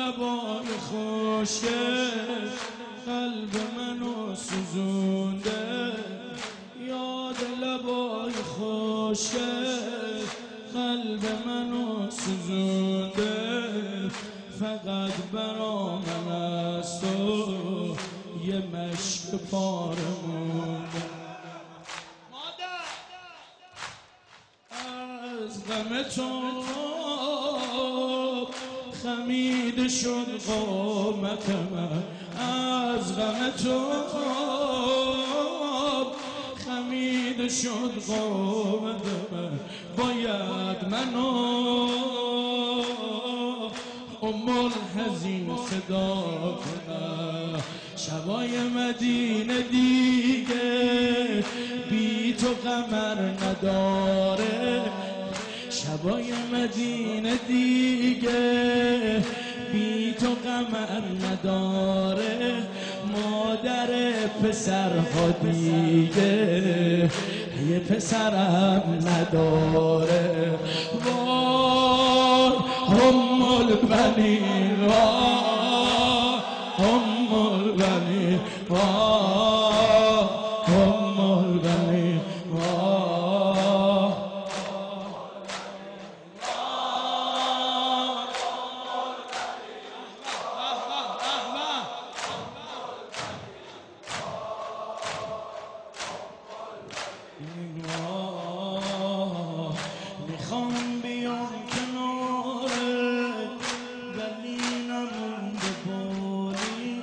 لبای خوشگل قلب منو سوزونده، یاد لبای خوشگل قلب منو سوزونده، فقط برا من از تو یه مشک پاره مونده. از غم تو خمیده شد قامت من، از غم تو خمیده شد قامت من، باید منو الحزین صدا کنم. شبای مدینه دیگه بی تو قمر نداره، شبای مدینه دیگه بی تو قمر نداره، مادر پسرها دیگه یه پسرم نداره. وای البنین، البنین، البنین. میخوام بیام کناره ولی نمونده بودی،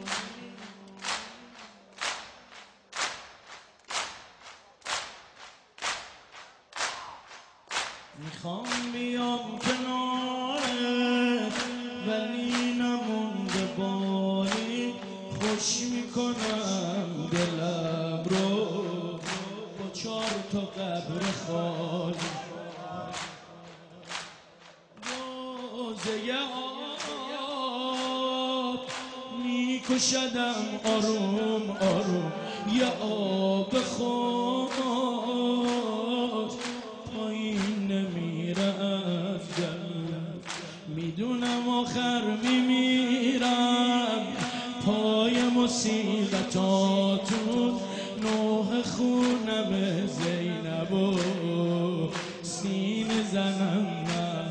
میخوام بیام کناره ولی نمونده بودی، خوش میکنم دلم رو با 4 تا قبر خالی، روزه آب میکشدم آروم آروم، یه آب خوش پایین نمیره از دلم، میدونم آخر میمیرم پای مصیبتاتون، نوح خونم زینب و سینه زنم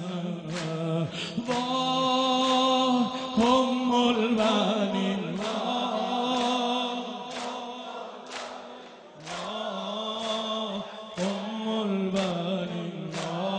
هم البنین، هم البنین،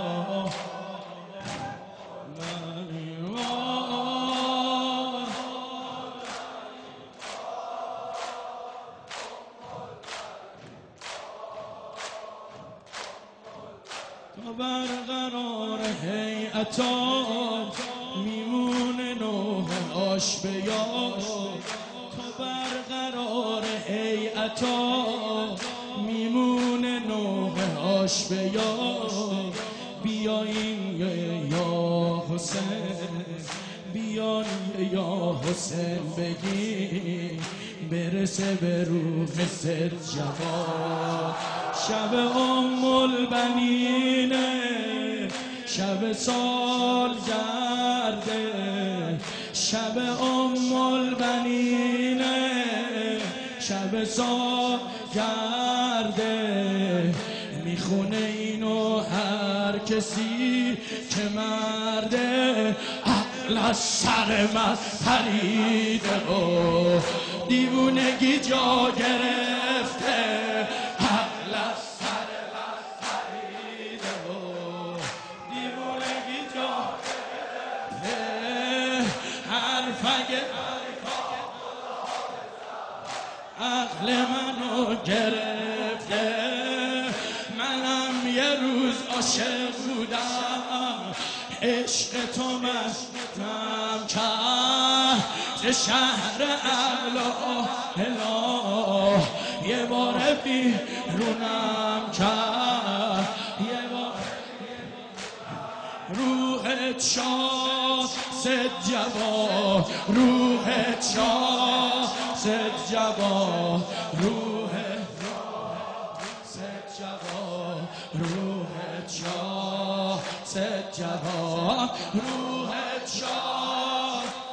تا برقرار هیئتات میمونه نوح آش به یاد، تا برقرار هیئتات میمونه نوح آش به یاد، بیاین یا حسین، بیان یا حسین بگی برسه به روح ست جواد. شب البنینه، شب سال گرده، شب البنینه، شب سال گرده، میخونه اینو هر کسی که مرده، عقل از سر من پریده و دیوونگی جا گرفته، عقل از سر من پریده و دیوونگی جا گرفته، حرفک عقل منو گرفته، منم یه روز عاشق بودم، عشق تو مستم کرد ز شهر اعلا اله، یه بار بیرونم کرد، یه بار روحت شاد ست جواد، روحت شاد ست جواد، روحت ست جواد، روحت شاد ست جواد، روحت شاد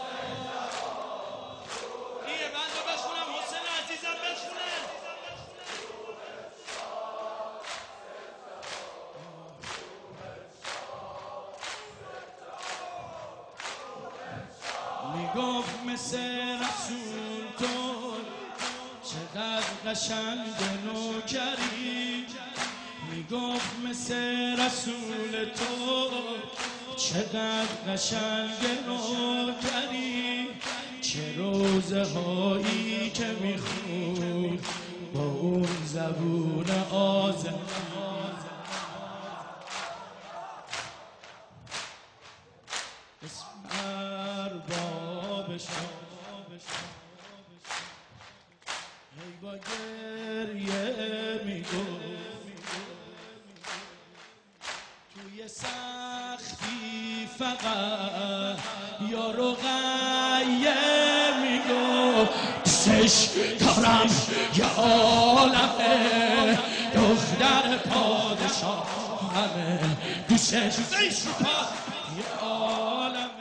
میگفت مثل رسول تو چقدر قشنگ نوکری، میگفت مثل رسول تو چقدر قشنگ نوکری. چه روزه هایی که میخوند با اون زبون آذری. اسم اربابش ای با گریه میگفت توی سختی فقط یا رقیه میگفت دوستش دارم یه عالمه دختر پادشاه همه دوستش یه